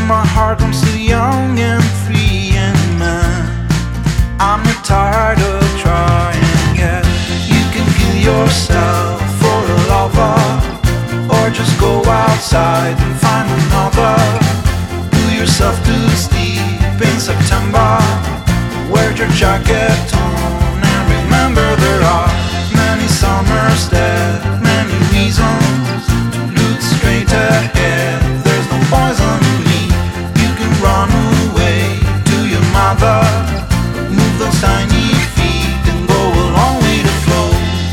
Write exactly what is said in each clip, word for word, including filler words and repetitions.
my heart, I'm still young and free and man, I'm not tired of trying yet. You can kill yourself for a lover, or just go outside and find another. Do yourself to sleep in September, wear your jacket on, and remember there are many summers dead, many reasons to look straight ahead. There's no poison in me. You can run away to your mother, move those tiny feet and go along with the flow.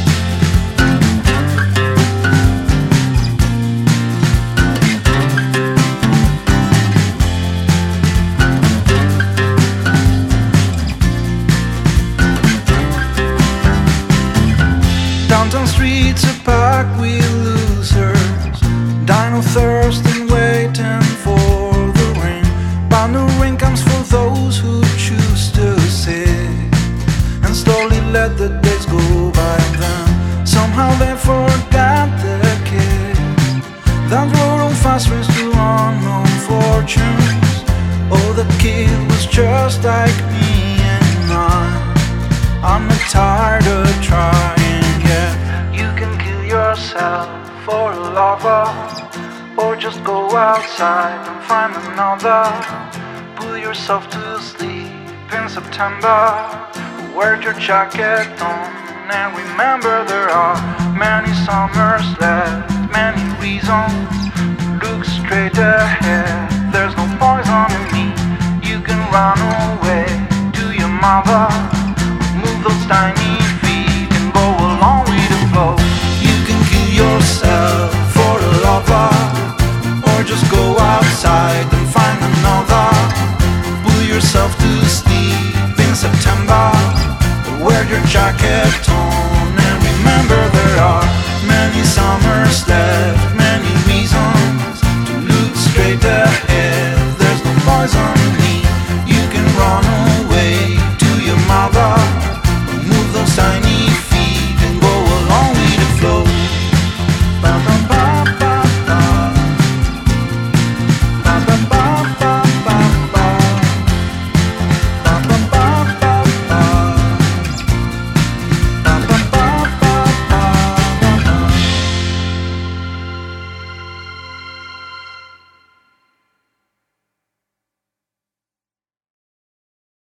Downtown streets are packed with losers, dying of thirst and waiting for the rain. But no rain comes for those who choose to sit and slowly let the days go by. And then somehow they forgot the kids that rode on fast trains to unknown fortunes. Oh, the kid was just like me and I, I'm not tired of trying. You can kill yourself for a lover, or just go outside and find another. Put yourself to sleep in September, wear your jacket on, and remember there are many summers left, many reasons to look straight ahead. There's no poison in me. You can run away to your mother, move those tiny feet and go along with the flow. You can kill yourself for a lover, or just go outside and find another. Put yourself to sleep in September, wear your jacket on.